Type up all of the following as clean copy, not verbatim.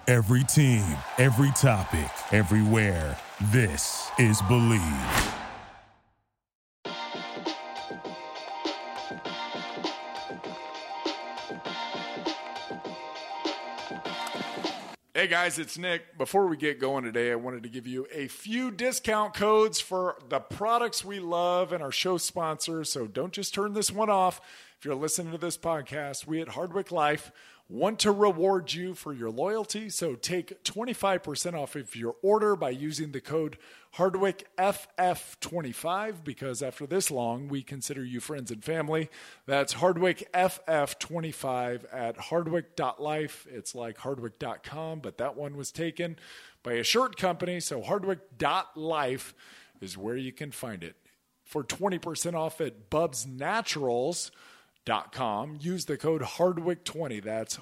Every team, every topic, everywhere. This is Believe. Hey guys, it's Nick. Before we get going today, I wanted to give you a few discount codes for the products we love and our show sponsors. So don't just turn this one off. If you're listening to this podcast, we at Hardwick Life want to reward you for your loyalty. So take 25% off of your order by using the code HardwickFF25, because after this long, we consider you friends and family. That's HardwickFF25 at hardwick.life. It's like hardwick.com, but that one was taken by a shirt company. So hardwick.life is where you can find it. For 20% off at bubsnaturals.com, use the code Hardwick20. That's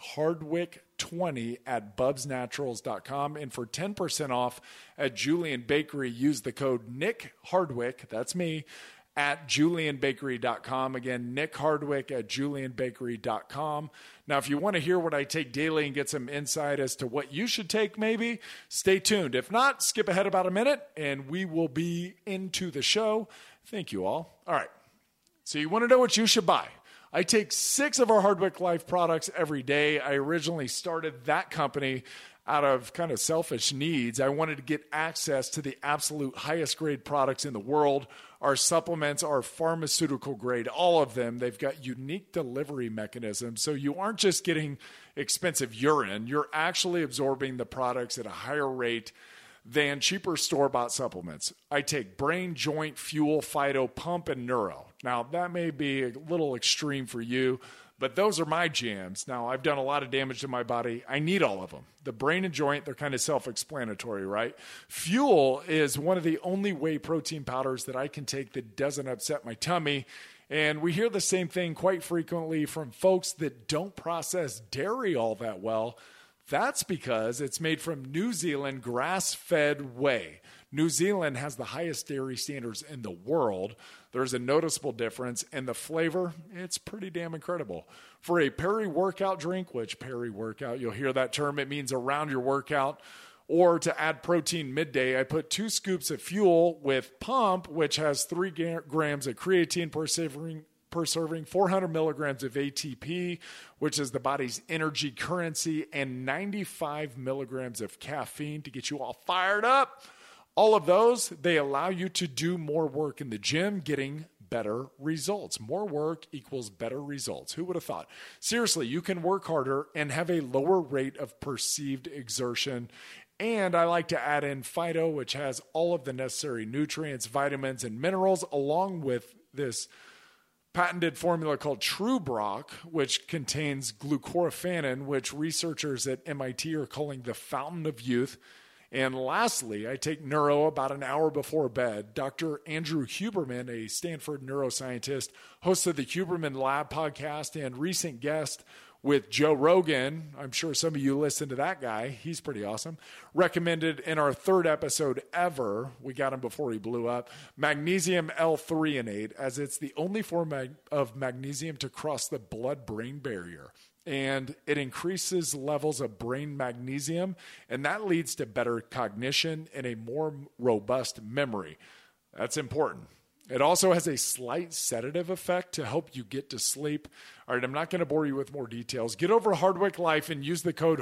Hardwick20 at bubsnaturals.com. And for 10% off at Julian Bakery, use the code Nick Hardwick. That's me, at julianbakery.com. Again, Nick Hardwick at julianbakery.com. Now, if you want to hear what I take daily and get some insight as to what you should take, maybe stay tuned. If not, skip ahead about a minute and we will be into the show. Thank you all. All right. So you want to know what you should buy. I take 6 of our Hardwick Life products every day. I originally started that company out of kind of selfish needs. I wanted to get access to the absolute highest grade products in the world. Our supplements are pharmaceutical grade, all of them. They've got unique delivery mechanisms. So you aren't just getting expensive urine. You're actually absorbing the products at a higher rate than cheaper store-bought supplements. I take Brain, Joint, Fuel, Phyto, Pump, and Neuro. Now, that may be a little extreme for you, but those are my jams. Now, I've done a lot of damage to my body. I need all of them. The Brain and Joint, they're kind of self-explanatory, right? Fuel is one of the only whey protein powders that I can take that doesn't upset my tummy. And we hear the same thing quite frequently from folks that don't process dairy all that well. That's because it's made from New Zealand grass-fed whey. New Zealand has the highest dairy standards in the world. There's a noticeable difference, and the flavor, it's pretty damn incredible. For a peri-workout drink, which peri-workout, you'll hear that term, it means around your workout, or to add protein midday, I put 2 scoops of Fuel with Pump, which has 3 grams of creatine per serving, 400 milligrams of ATP, which is the body's energy currency, and 95 milligrams of caffeine to get you all fired up. All of those, they allow you to do more work in the gym, getting better results. More work equals better results. Who would have thought? Seriously, you can work harder and have a lower rate of perceived exertion. And I like to add in Phyto, which has all of the necessary nutrients, vitamins, and minerals, along with this patented formula called TrueBrock, which contains glucoraphanin, which researchers at MIT are calling the fountain of youth. And lastly, I take Neuro about an hour before bed. Dr. Andrew Huberman, a Stanford neuroscientist, host of the Huberman Lab podcast and recent guest with Joe Rogan. I'm sure some of you listen to that guy. He's pretty awesome. Recommended in our 3rd episode ever. We got him before he blew up. Magnesium L-threonate, as it's the only form of magnesium to cross the blood-brain barrier. And it increases levels of brain magnesium, and that leads to better cognition and a more robust memory. That's important. It also has a slight sedative effect to help you get to sleep. All right, I'm not going to bore you with more details. Get over to Hardwick Life and use the code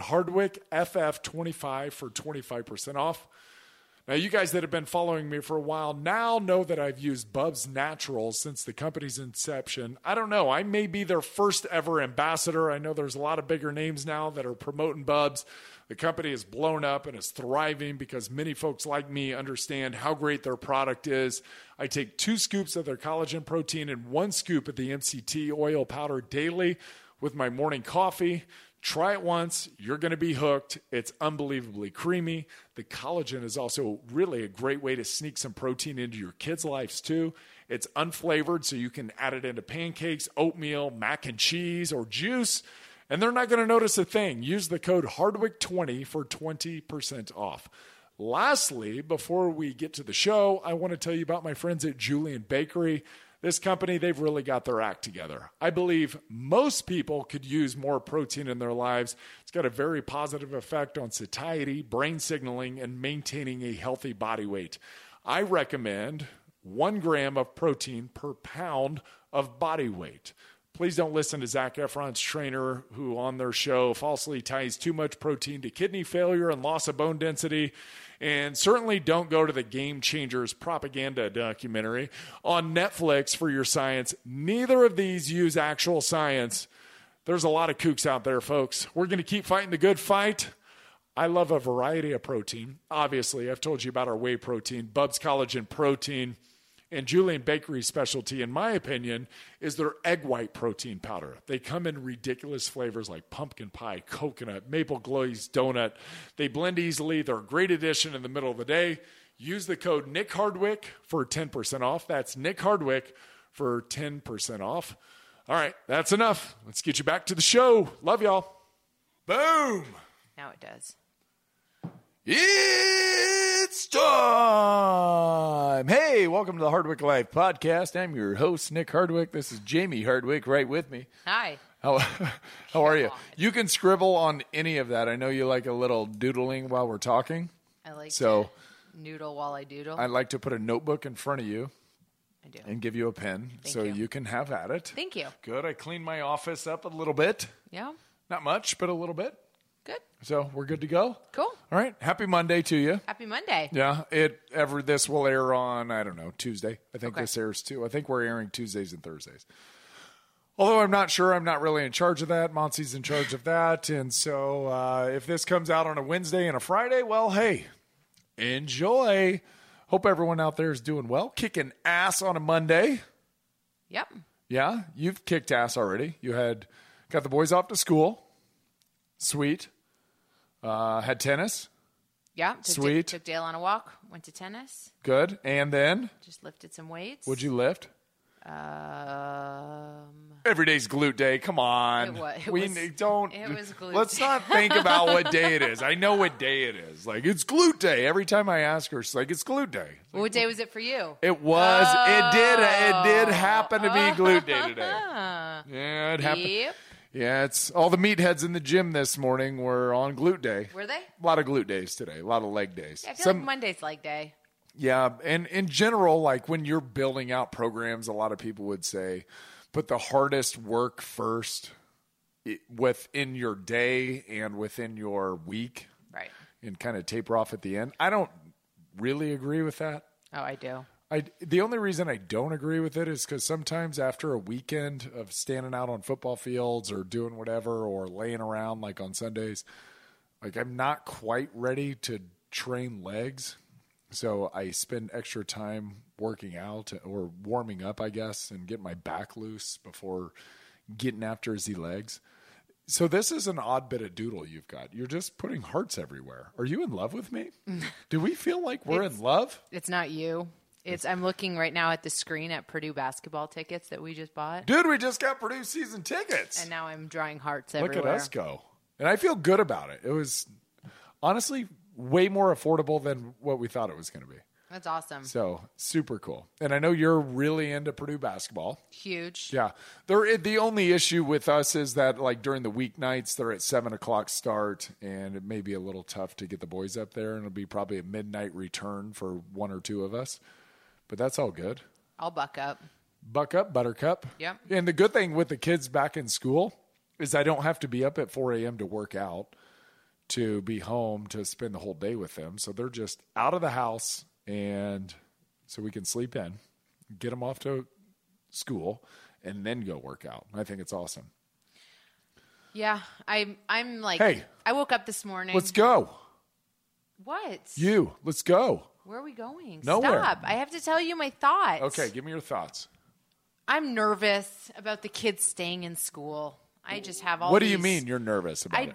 HardwickFF25 for 25% off. Now, you guys that have been following me for a while now know that I've used Bubs Naturals since the company's inception. I don't know. I may be their first ever ambassador. I know there's a lot of bigger names now that are promoting Bubs. The company is blown up and is thriving because many folks like me understand how great their product is. I take 2 scoops of their collagen protein and 1 scoop of the MCT oil powder daily with my morning coffee. Try it once. You're going to be hooked. It's unbelievably creamy. The collagen is also really a great way to sneak some protein into your kids' lives too. It's unflavored, so you can add it into pancakes, oatmeal, mac and cheese, or juice, and they're not going to notice a thing. Use the code Hardwick20 for 20% off. Lastly, before we get to the show, I want to tell you about my friends at Julian Bakery. This company, they've really got their act together. I believe most people could use more protein in their lives. It's got a very positive effect on satiety, brain signaling, and maintaining a healthy body weight. I recommend 1 gram of protein per pound of body weight. Please don't listen to Zac Efron's trainer, who on their show falsely ties too much protein to kidney failure and loss of bone density. And certainly don't go to the Game Changers propaganda documentary on Netflix for your science. Neither of these use actual science. There's a lot of kooks out there, folks. We're going to keep fighting the good fight. I love a variety of protein. Obviously, I've told you about our whey protein, Bubs Collagen Protein. And Julian Bakery's specialty, in my opinion, is their egg white protein powder. They come in ridiculous flavors like pumpkin pie, coconut, maple glazed donut. They blend easily. They're a great addition in the middle of the day. Use the code Nick Hardwick for 10% off. That's Nick Hardwick for 10% off. All right, that's enough. Let's get you back to the show. Love y'all. Boom. Now it does. It's time. Hey, welcome to the Hardwick Life podcast. I'm your host, Nick Hardwick. This is Jamie Hardwick right with me. Hi. How are you? You can scribble on any of that. I know you like a little doodling while we're talking. I like to noodle while I doodle. I'd like to put a notebook in front of you. I do. And give you a pen so you can have at it. Thank you. Good. I cleaned my office up a little bit. Yeah. Not much, but a little bit. Good. So we're good to go? Cool. All right. Happy Monday to you. Happy Monday. Yeah. This will air on, I don't know, Tuesday. I think this airs too. I think we're airing Tuesdays and Thursdays. Although I'm not sure. I'm not really in charge of that. Monsi's in charge of that. And so if this comes out on a Wednesday and a Friday, well, hey, enjoy. Hope everyone out there is doing well. Kicking ass on a Monday. Yep. Yeah. You've kicked ass already. You got the boys off to school. Sweet. Had tennis. Yeah. Sweet. Took Dale on a walk. Went to tennis. Good. And then? Just lifted some weights. What'd you lift? Every day's glute day. Come on. It was glute. Let's not think about what day it is. I know what day it is. Like, it's glute day. Every time I ask her, she's like, it's glute day. Well, what day was it for you? It was. It did happen to be glute day today. Yeah, it happened. Yep. Yeah, it's all the meatheads in the gym this morning were on glute day. Were they? A lot of glute days today. A lot of leg days. Yeah, I feel like Monday's leg day. Yeah, and in general, like when you're building out programs, a lot of people would say, put the hardest work first within your day and within your week. Right. And kind of taper off at the end. I don't really agree with that. Oh, I do. The only reason I don't agree with it is because sometimes after a weekend of standing out on football fields or doing whatever or laying around like on Sundays, like I'm not quite ready to train legs. So I spend extra time working out or warming up, I guess, and getting my back loose before getting after Z legs. So this is an odd bit of doodle you've got. You're just putting hearts everywhere. Are you in love with me? Do we feel like we're in love? It's not you. I'm looking right now at the screen at Purdue basketball tickets that we just bought. Dude, we just got Purdue season tickets. And now I'm drawing hearts everywhere. Look at us go. And I feel good about it. It was honestly way more affordable than what we thought it was going to be. That's awesome. So super cool. And I know you're really into Purdue basketball. Huge. Yeah. The only issue with us is that like during the weeknights, they're at 7:00 start and it may be a little tough to get the boys up there. And it'll be probably a midnight return for one or two of us. But that's all good. I'll buck up. Buck up, buttercup. Yep. And the good thing with the kids back in school is I don't have to be up at 4 a.m. to work out, to be home to spend the whole day with them. So they're just out of the house, and so we can sleep in, get them off to school, and then go work out. I think it's awesome. Yeah, I'm like, hey, I woke up this morning. Let's go. What? Let's go. Where are we going? Nowhere. Stop. I have to tell you my thoughts. Okay, give me your thoughts. I'm nervous about the kids staying in school. I just have all What do you mean you're nervous about it?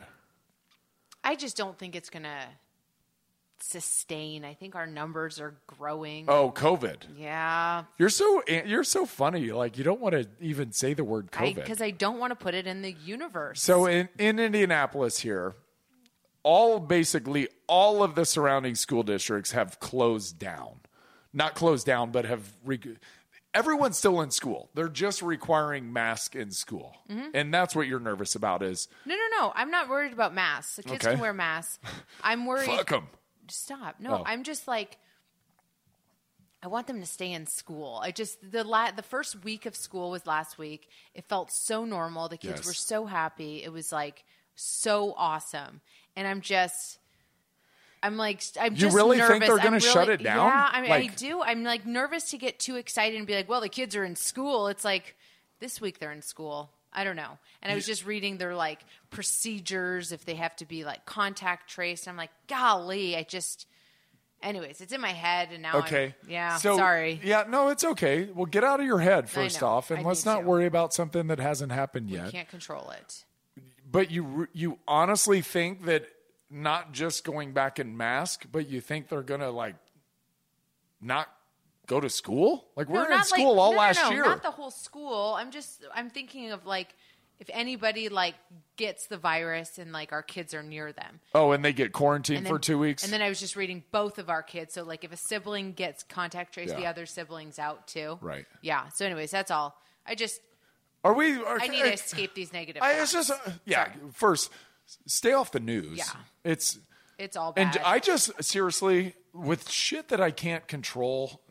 I just don't think it's going to sustain. I think our numbers are growing. Oh, COVID. Yeah. You're so funny. Like you don't want to even say the word COVID. Because I don't want to put it in the universe. So in Indianapolis here, basically all of the surrounding school districts have closed down. Not closed down, but have everyone's still in school. They're just requiring masks in school. And that's what you're nervous about is. No. I'm not worried about masks. The kids Okay. can wear masks. I'm worried. Fuck them. Stop. No, Oh. I'm just like, I want them to stay in school. I just, the first week of school was last week. It felt so normal. The kids Yes. were so happy. It was like so awesome. And I'm just really nervous. think they're gonna shut it down? Yeah, I mean, I Like- do. I'm like nervous to get too excited and be like, well, the kids are in school. It's like this week they're in school. I don't know. And I was just reading their like procedures if they have to be like contact traced. I'm like, golly, anyways, it's in my head and now Okay. So, sorry. Yeah, no, it's okay. Well, get out of your head first know. off, and I let's need not to. worry about something that hasn't happened We yet. can't control it. But you honestly think that not just going back in mask, but you think they're going to like not go to school? Like we're in school all last year. Not the whole school. I'm thinking of like if anybody like gets the virus and like our kids are near them. Oh, and they get quarantined And for 2 weeks? And then I was just reading both of our kids. So like if a sibling gets contact traced, the Yeah. other sibling's out too. Right. Yeah. So anyways, that's all. I need to escape these negative It's thoughts. just, yeah, Sorry. first, stay off the news. Yeah. It's all bad. And I just, seriously, with shit that I can't control,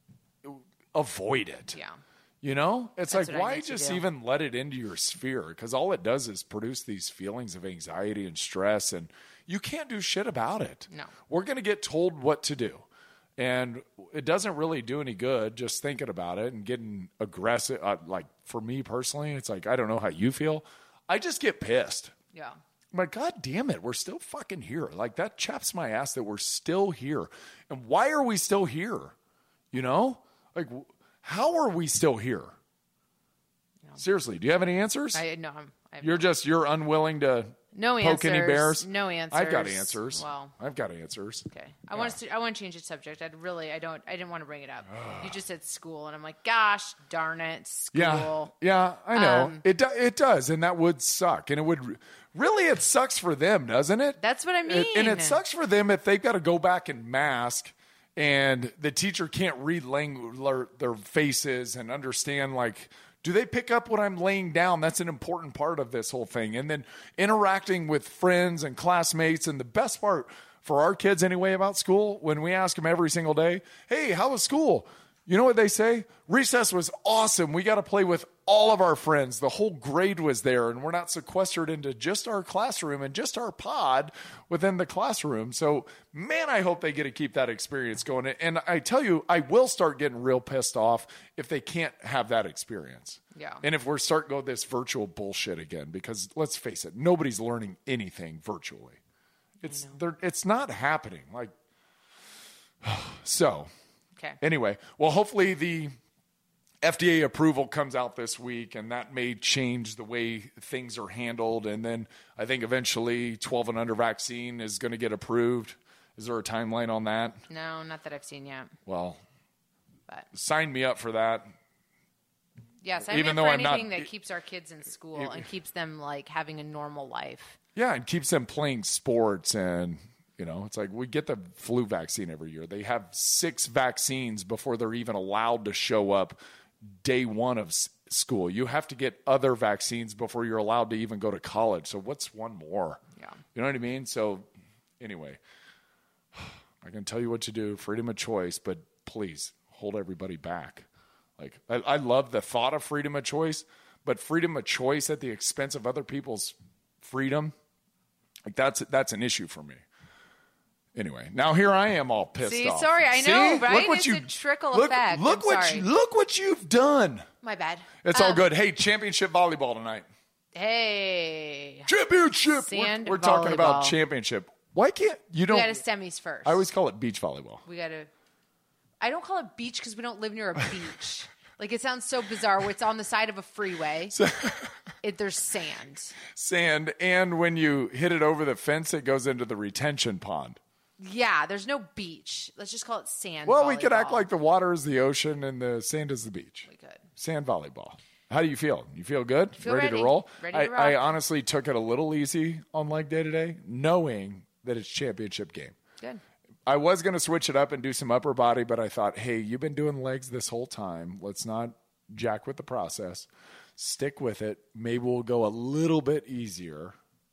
avoid it. Yeah. You know? It's That's like, what I why need to just do. even let it into your sphere? Because all it does is produce these feelings of anxiety and stress, and you can't do shit about it. No. We're going to get told what to do. And it doesn't really do any good just thinking about it and getting aggressive. Like, for me personally, it's like, I don't know how you feel. I just get pissed. Yeah. I'm like, God damn it, we're still fucking here. Like, that chaps my ass that we're still here. And why are we still here? You know? Like, how are we still here? Seriously, do you have any answers? You're unwilling to no poke any answers. bears? No answers. I've got answers. Well, I've got answers. okay. I want to change the subject. I didn't want to bring it up. You just said school, and I'm like, gosh darn it, school. Yeah, I know. It does, and that would suck. And it would really, it sucks for them, doesn't it? That's what I mean. And it sucks for them if they've got to go back and mask, and the teacher can't read their faces and understand, like, do they pick up what I'm laying down? That's an important part of this whole thing. And then interacting with friends and classmates. And the best part for our kids anyway about school, when we ask them every single day, hey, how was school? You know what they say? Recess was awesome. We got to play with all of our friends. The whole grade was there, and we're not sequestered into just our classroom and just our pod within the classroom. So, man, I hope they get to keep that experience going. And I tell you, I will start getting real pissed off if they can't have that experience. Yeah. And if we're starting to go this virtual bullshit again, because let's face it, nobody's learning anything virtually. It's not happening. Like, so. Okay. Anyway, well, hopefully the FDA approval comes out this week, and that may change the way things are handled. And then I think eventually 12 and under vaccine is going to get approved. Is there a timeline on that? No, not that I've seen yet. Well, but sign me up for that. Yes, I'm Even in though for I'm not- anything that keeps our kids in school and keeps them like having a normal life. Yeah, and keeps them playing sports. And, you know, it's like we get the flu vaccine every year. They have 6 vaccines before they're even allowed to show up day one of school. You have to get other vaccines before you're allowed to even go to college. So what's one more? Yeah. You know what I mean? So anyway, I can tell you what to do, freedom of choice, but please hold everybody back. Like, I love the thought of freedom of choice, but freedom of choice at the expense of other people's freedom, like that's an issue for me. Anyway, now here I am all pissed off. Sorry, I know, right? It's a trickle effect. Look what you've done. My bad. It's all good. Hey, championship volleyball tonight. Hey. Championship. Sand We're talking about volleyball. championship. Why can't you don't? We got to semis first. I always call it beach volleyball. I don't call it beach because we don't live near a beach. Like, it sounds so bizarre. It's on the side of a freeway. There's sand. Sand, and when you hit it over the fence, it goes into the retention pond. Yeah, there's no beach. Let's just call it sand Well, volleyball. we could act like the water is the ocean and the sand is the beach. We could. Sand volleyball. How do you feel? You feel good? Feel ready ready. to roll? Ready to rock. I honestly took it a little easy on leg day today, knowing that it's championship game. Good. I was going to switch it up and do some upper body, but I thought, hey, you've been doing legs this whole time. Let's not jack with the process. Stick with it. Maybe we'll go a little bit easier,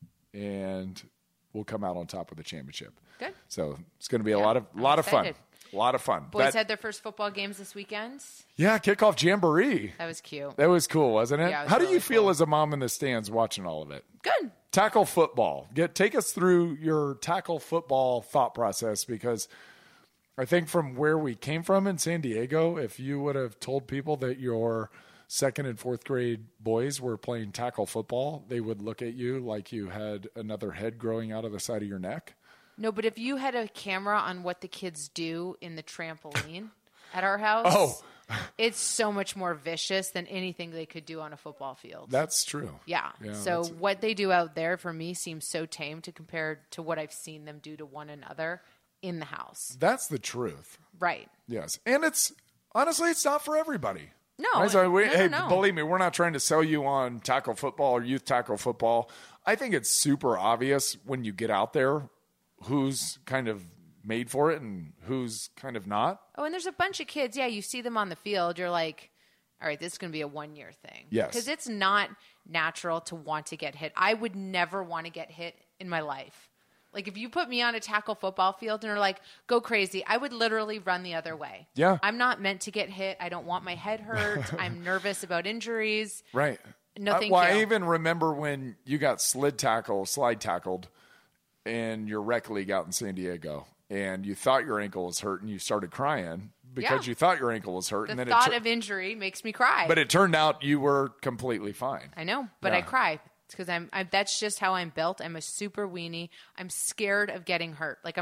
and we'll come out on top of the championship. Good. So it's going to be a lot of fun. A lot of fun. Boys had their first football games this weekend. Yeah, kickoff jamboree. That was cute. That was cool, wasn't it? Yeah, it was How do really you feel cool. as a mom in the stands watching all of it? Good. Tackle football. Take us through your tackle football thought process, because I think from where we came from in San Diego, if you would have told people that your second and fourth grade boys were playing tackle football, they would look at you like you had another head growing out of the side of your neck. No, but if you had a camera on what the kids do in the trampoline at our house, it's so much more vicious than anything they could do on a football field. That's true. Yeah. So what they do out there for me seems so tame to compare to what I've seen them do to one another in the house. That's the truth. Right. Yes. And honestly, it's not for everybody. No. No. Believe me, we're not trying to sell you on tackle football or youth tackle football. I think it's super obvious when you get out there who's kind of made for it and who's kind of not. Oh, and there's a bunch of kids. Yeah, you see them on the field. You're like, all right, this is going to be a 1-year thing. Yes. Because it's not natural to want to get hit. I would never want to get hit in my life. Like, if you put me on a tackle football field and are like, go crazy, I would literally run the other way. Yeah. I'm not meant to get hit. I don't want my head hurt. I'm nervous about injuries. Right. No, thank you. I even remember when you got slide tackled in your rec league out in San Diego, and you thought your ankle was hurt, and you started crying because you thought your ankle was hurt. The and then thought of injury makes me cry. But it turned out you were completely fine. I know, but I cry. It's because I'm that's just how I'm built. I'm a super weenie. I'm scared of getting hurt. Like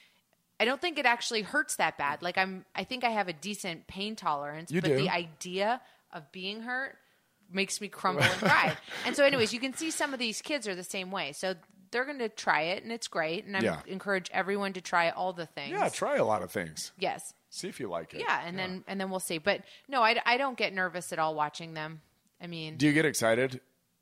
I don't think it actually hurts that bad. Like I think I have a decent pain tolerance, but the idea of being hurt makes me crumble and cry. And so anyways, you can see some of these kids are the same way. So they're going to try it, and it's great. And I encourage everyone to try all the things. Yeah, try a lot of things. Yes. See if you like it. Yeah, and then we'll see. But no, I don't get nervous at all watching them. I mean, do you get excited?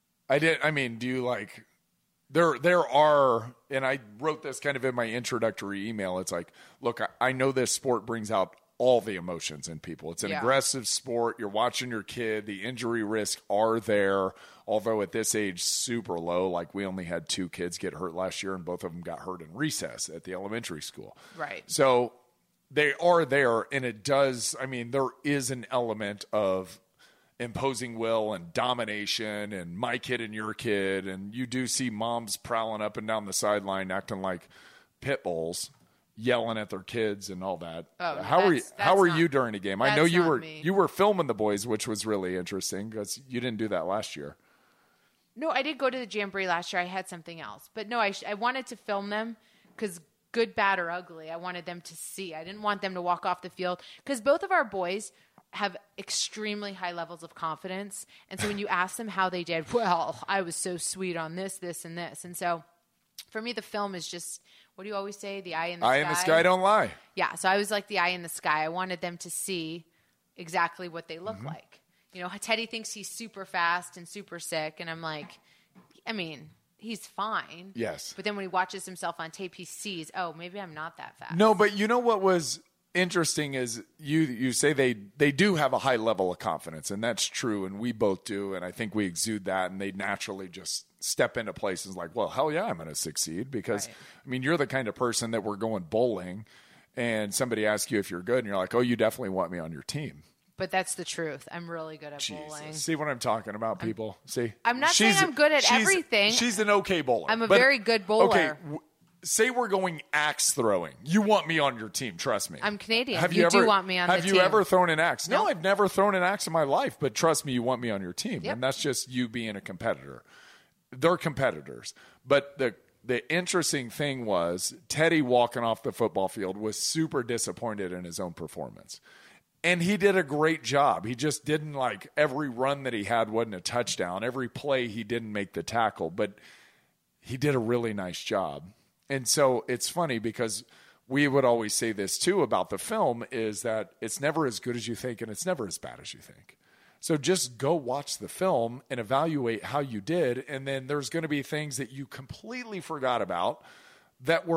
Do you like? There are, and I wrote this kind of in my introductory email. It's like, look, I know this sport brings out all the emotions in people. It's an aggressive sport. You're watching your kid. The injury risks are there, although at this age, super low. Like, we only had 2 kids get hurt last year, and both of them got hurt in recess at the elementary school. Right. So they are there, and it does, there is an element of imposing will and domination and my kid and your kid, and you do see moms prowling up and down the sideline acting like pit bulls, yelling at their kids and all that. Oh, how were you during a game? I know you were filming the boys, which was really interesting because you didn't do that last year. No, I did go to the Jamboree last year. I had something else. But no, I wanted to film them because good, bad, or ugly, I wanted them to see. I didn't want them to walk off the field because both of our boys have extremely high levels of confidence. And so when you ask them how they did, well, I was so sweet on this, this, and this. And so for me, the film is just, what do you always say? The eye in the sky. Eye in the sky don't lie. Yeah. So I was like the eye in the sky. I wanted them to see exactly what they look like. You know, Teddy thinks he's super fast and super sick. And I'm like, he's fine. Yes. But then when he watches himself on tape, he sees, oh, maybe I'm not that fast. No, but you know what was interesting is you say they do have a high level of confidence, and that's true, and we both do, and I think we exude that, and they naturally just step into places like, well, hell yeah, I'm going to succeed because, right. You're the kind of person that we're going bowling, and somebody asks you if you're good, and you're like, oh, you definitely want me on your team. But that's the truth. I'm really good at bowling. See what I'm talking about, people? See? I'm not saying I'm good at everything. She's an okay bowler. I'm a very good bowler. Okay, say we're going axe throwing. You want me on your team, trust me. I'm Canadian. You do want me on the team. Have you ever thrown an axe? Nope. No, I've never thrown an axe in my life, but trust me, you want me on your team. Yep. And that's just you being a competitor. They're competitors. But the interesting thing was Teddy walking off the football field was super disappointed in his own performance. And he did a great job. He just didn't, like, every run that he had wasn't a touchdown. Every play he didn't make the tackle, but he did a really nice job. And so it's funny because we would always say this too about the film is that it's never as good as you think and it's never as bad as you think. So just go watch the film and evaluate how you did. And then there's going to be things that you completely forgot about that were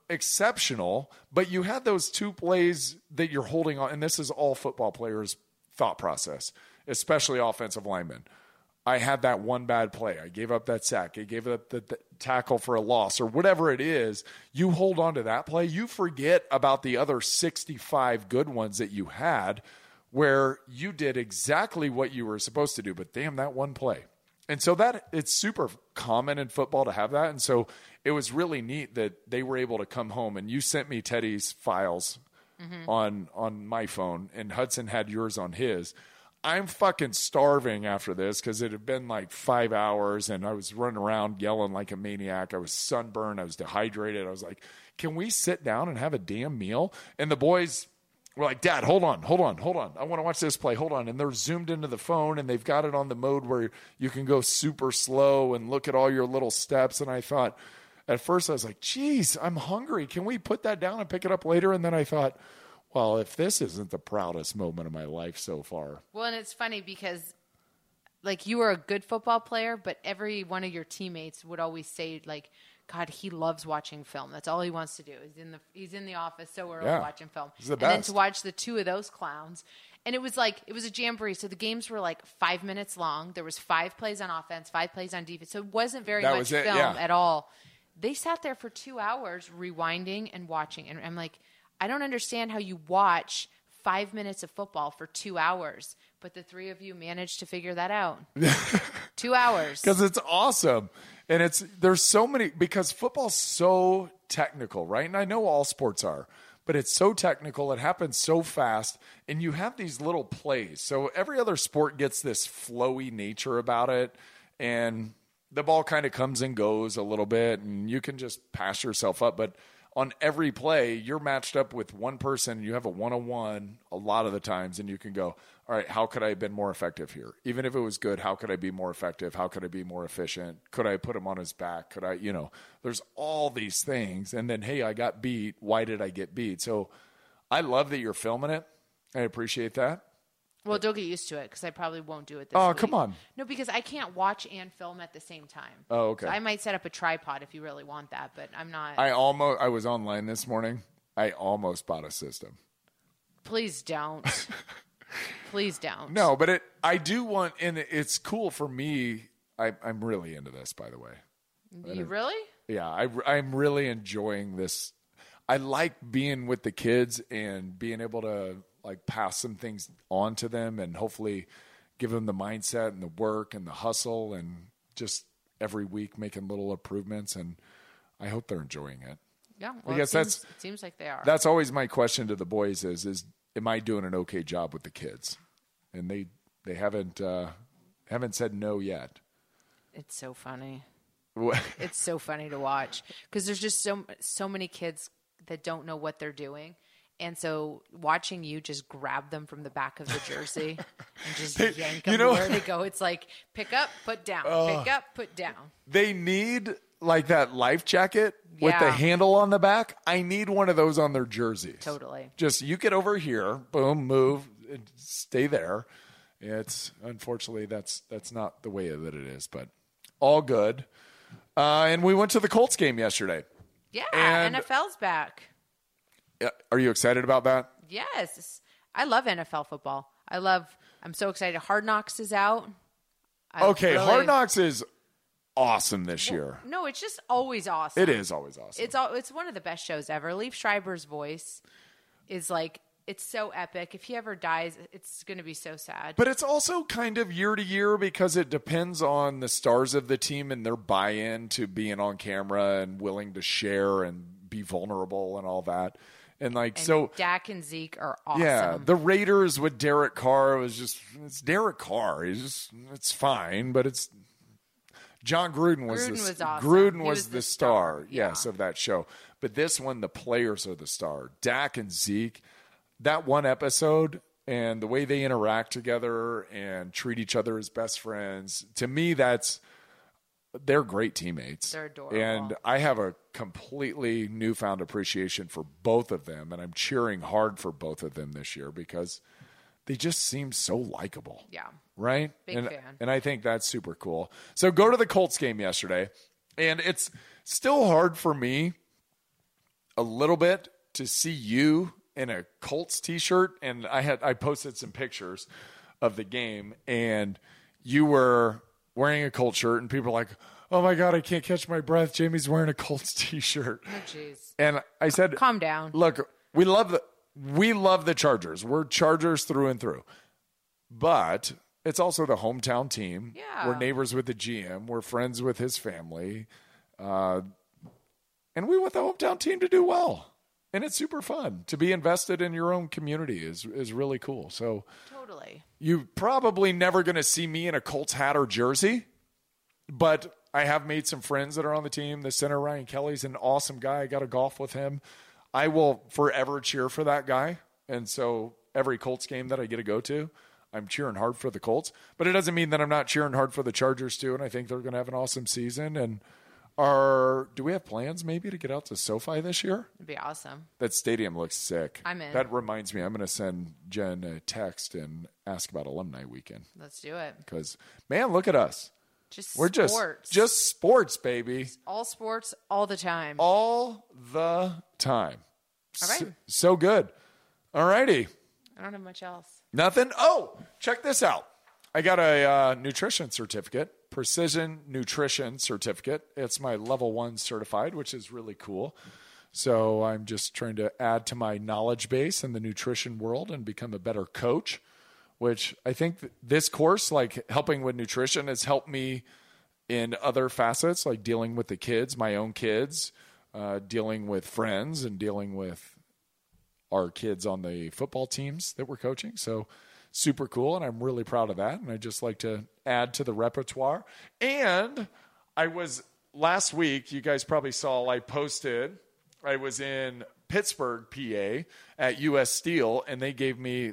exceptional, but you had those two plays that you're holding on, and this is all football players' thought process, especially offensive linemen. I had that one bad play. I gave up that sack. I gave up the tackle for a loss or whatever it is. You hold on to that play. You forget about the other 65 good ones that you had where you did exactly what you were supposed to do, but damn, that one play. And so that it's super common in football to have that. And so it was really neat that they were able to come home, and you sent me Teddy's files on my phone, and Hudson had yours on his. I'm fucking starving after this because it had been like 5 hours and I was running around yelling like a maniac. I was sunburned. I was dehydrated. I was like, can we sit down and have a damn meal? And the boys were like, Dad, hold on. I want to watch this play. Hold on. And they're zoomed into the phone and they've got it on the mode where you can go super slow and look at all your little steps. And I thought, at first I was like, geez, I'm hungry. Can we put that down and pick it up later? And then I thought, well, if this isn't the proudest moment of my life so far. Well, and it's funny because, like, you were a good football player, but every one of your teammates would always say, like, God, he loves watching film. That's all he wants to do. He's in the office so early watching film. He's the best. And then to watch the two of those clowns. And it was like, it was a jamboree. So the games were like 5 minutes long. There was 5 plays on offense, 5 plays on defense. So it wasn't very much film at all. They sat there for 2 hours rewinding and watching. And I'm like, I don't understand how you watch 5 minutes of football for 2 hours, but the three of you managed to figure that out. 2 hours. Because it's awesome. And there's so many, because football's so technical, right? And I know all sports are, but it's so technical. It happens so fast. And you have these little plays. So every other sport gets this flowy nature about it. And the ball kind of comes and goes a little bit and you can just pass yourself up. But on every play, you're matched up with one person. You have a one-on-one a lot of the times, and you can go, all right, how could I have been more effective here? Even if it was good, how could I be more effective? How could I be more efficient? Could I put him on his back? Could I, there's all these things. And then, hey, I got beat. Why did I get beat? So I love that you're filming it. I appreciate that. Well, don't get used to it because I probably won't do it this week. week. Come on. No, because I can't watch and film at the same time. Oh, okay. So I might set up a tripod if you really want that, but I'm not. I was online this morning. I almost bought a system. Please don't. Please don't. No, but I do want, and it's cool for me. I'm really into this, by the way. You really? Yeah, I'm really enjoying this. I like being with the kids and being able to like pass some things on to them and hopefully give them the mindset and the work and the hustle and just every week making little improvements. And I hope they're enjoying it. Yeah. Well, because it seems like they are. That's always my question to the boys is am I doing an okay job with the kids? And they haven't said no yet. It's so funny. It's so funny to watch because there's just so many kids that don't know what they're doing. And so watching you just grab them from the back of the jersey and just yank them where they go. It's like pick up, put down, pick up, put down. They need like that life jacket with the handle on the back. I need one of those on their jerseys. Totally. Just you get over here, boom, move, stay there. It's unfortunately that's not the way that it is, but all good. And we went to the Colts game yesterday. Yeah, and NFL's back. Are you excited about that? Yes. I love NFL football. I'm so excited. Hard Knocks is out. Hard Knocks is awesome this year. No, it's just always awesome. It is always awesome. It's one of the best shows ever. Liev Schreiber's voice is like, it's so epic. If he ever dies, it's going to be so sad. But it's also kind of year to year because it depends on the stars of the team and their buy-in to being on camera and willing to share and be vulnerable and all that. And Dak and Zeke are awesome. Yeah, the Raiders with Derek Carr it's Derek Carr. It's fine, but it's John Gruden was awesome. Gruden was the star, yes, of that show. But this one, the players are the star. Dak and Zeke, that one episode and the way they interact together and treat each other as best friends, to me, they're great teammates. They're adorable. And I have a completely newfound appreciation for both of them, and I'm cheering hard for both of them this year because they just seem so likable. Yeah. Right? Big fan. And I think that's super cool. So go to the Colts game yesterday, and it's still hard for me. a little bit to see you in a Colts t-shirt, and I posted some pictures of the game, and you were wearing a Colts shirt, and people were like, oh my God, I can't catch my breath. Jamie's wearing a Colts t-shirt. Oh, jeez. And I said, calm down. Look, we love the Chargers. We're Chargers through and through. But it's also the hometown team. Yeah. We're neighbors with the GM. We're friends with his family. And we want the hometown team to do well. And it's super fun. To be invested in your own community is really cool. So Totally. you're probably never going to see me in a Colts hat or jersey. But I have made some friends that are on the team. The center, Ryan Kelly's an awesome guy. I got to golf with him. I will forever cheer for that guy. And so every Colts game that I get to go to, I'm cheering hard for the Colts. But it doesn't mean that I'm not cheering hard for the Chargers too. And I think they're going to have an awesome season. And do we have plans maybe to get out to SoFi this year? It'd be awesome. That stadium looks sick. I'm in. That reminds me, I'm going to send Jen a text and ask about alumni weekend. Let's do it. Because, man, look at us. We're sports. Just sports, baby. All sports, all the time. All the time. All right. So good. All righty. I don't have much else. Nothing? Oh, check this out. I got a nutrition certificate, precision nutrition certificate. It's my level 1 certified, which is really cool. So I'm just trying to add to my knowledge base in the nutrition world and become a better coach, which I think this course, like helping with nutrition, has helped me in other facets, like dealing with the kids, my own kids, dealing with friends, and dealing with our kids on the football teams that we're coaching. So super cool, and I'm really proud of that. And I just like to add to the repertoire. And I was last week, you guys probably saw, I posted, I was in Pittsburgh, PA at US Steel, and they gave me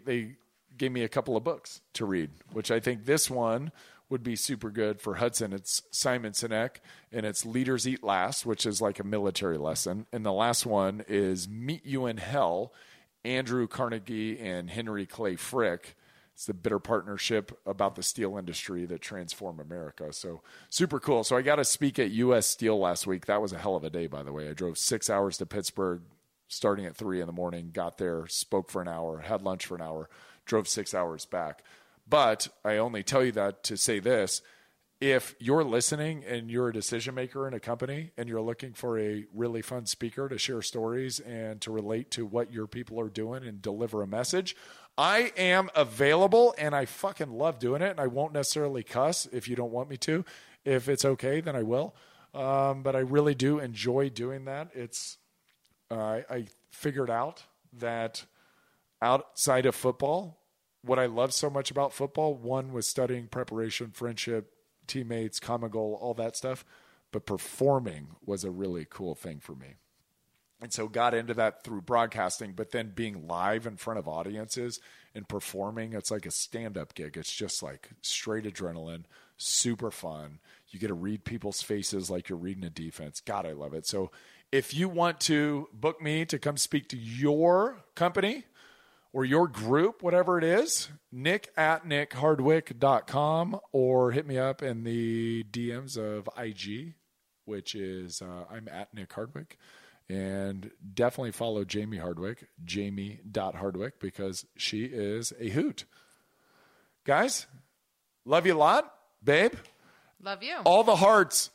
a couple of books to read, which I think this one would be super good for Hudson. It's Simon Sinek, and it's Leaders Eat Last, which is like a military lesson. And the last one is Meet You in Hell, Andrew Carnegie and Henry Clay Frick. It's the bitter partnership about the steel industry that transformed America. So super cool. So I got to speak at US Steel last week. That was a hell of a day, by the way. I drove 6 hours to Pittsburgh, starting at 3 a.m, got there, spoke for an hour, had lunch for an hour, drove 6 hours back. But I only tell you that to say this. If you're listening and you're a decision maker in a company and you're looking for a really fun speaker to share stories and to relate to what your people are doing and deliver a message, I am available, and I fucking love doing it. And I won't necessarily cuss if you don't want me to. If it's okay, then I will. But I really do enjoy doing that. I figured out that outside of football, what I love so much about football, one was studying, preparation, friendship, teammates, common goal, all that stuff. But performing was a really cool thing for me. And so got into that through broadcasting, but then being live in front of audiences and performing, it's like a stand-up gig. It's just like straight adrenaline, super fun. You get to read people's faces like you're reading a defense. God, I love it. So if you want to book me to come speak to your company or your group, whatever it is, nick@nickhardwick.com, or hit me up in the DMs of IG, which is I'm at Nick Hardwick. And definitely follow Jamie Hardwick, jamie.hardwick, because she is a hoot. Guys, love you a lot. Babe. Love you. All the hearts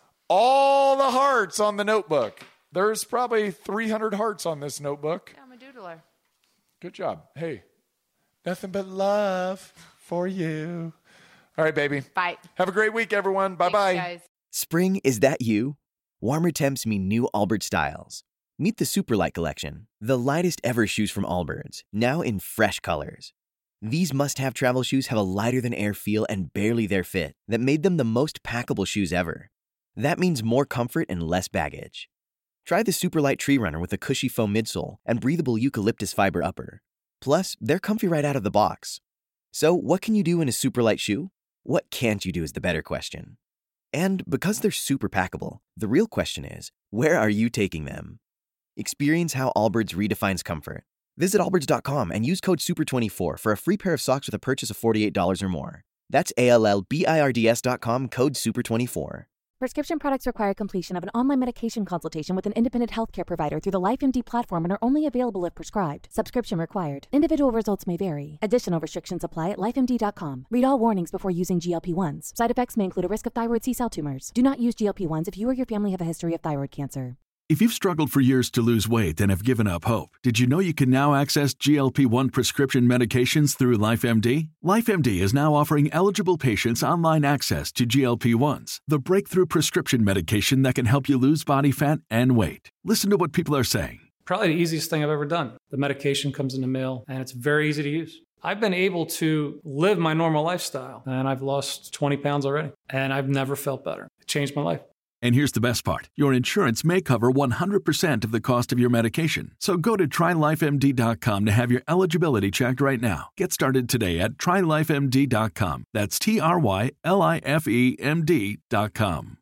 on the notebook. There's probably 300 hearts on this notebook. Yeah, I'm a doodler. Good job. Hey, nothing but love for you. All right, baby. Bye. Have a great week, everyone. Bye-bye. Thanks, guys. Spring, is that you? Warmer temps mean new Allbirds styles. Meet the Superlight Collection, the lightest ever shoes from Allbirds, now in fresh colors. These must-have travel shoes have a lighter-than-air feel and barely their fit that made them the most packable shoes ever. That means more comfort and less baggage. Try the Superlight Tree Runner with a cushy foam midsole and breathable eucalyptus fiber upper. Plus, they're comfy right out of the box. So what can you do in a Superlight shoe? What can't you do is the better question. And because they're super packable, the real question is, where are you taking them? Experience how Allbirds redefines comfort. Visit allbirds.com and use code SUPER24 for a free pair of socks with a purchase of $48 or more. That's ALLBIRDS.com, code SUPER24. Prescription products require completion of an online medication consultation with an independent healthcare provider through the LifeMD platform and are only available if prescribed. Subscription required. Individual results may vary. Additional restrictions apply at lifemd.com. Read all warnings before using GLP-1s. Side effects may include a risk of thyroid C-cell tumors. Do not use GLP-1s if you or your family have a history of thyroid cancer. If you've struggled for years to lose weight and have given up hope, did you know you can now access GLP-1 prescription medications through LifeMD? LifeMD is now offering eligible patients online access to GLP-1s, the breakthrough prescription medication that can help you lose body fat and weight. Listen to what people are saying. Probably the easiest thing I've ever done. The medication comes in the mail, and it's very easy to use. I've been able to live my normal lifestyle, and I've lost 20 pounds already, and I've never felt better. It changed my life. And here's the best part. Your insurance may cover 100% of the cost of your medication. So go to TryLifeMD.com to have your eligibility checked right now. Get started today at TryLifeMD.com. That's TryLifeMD.com.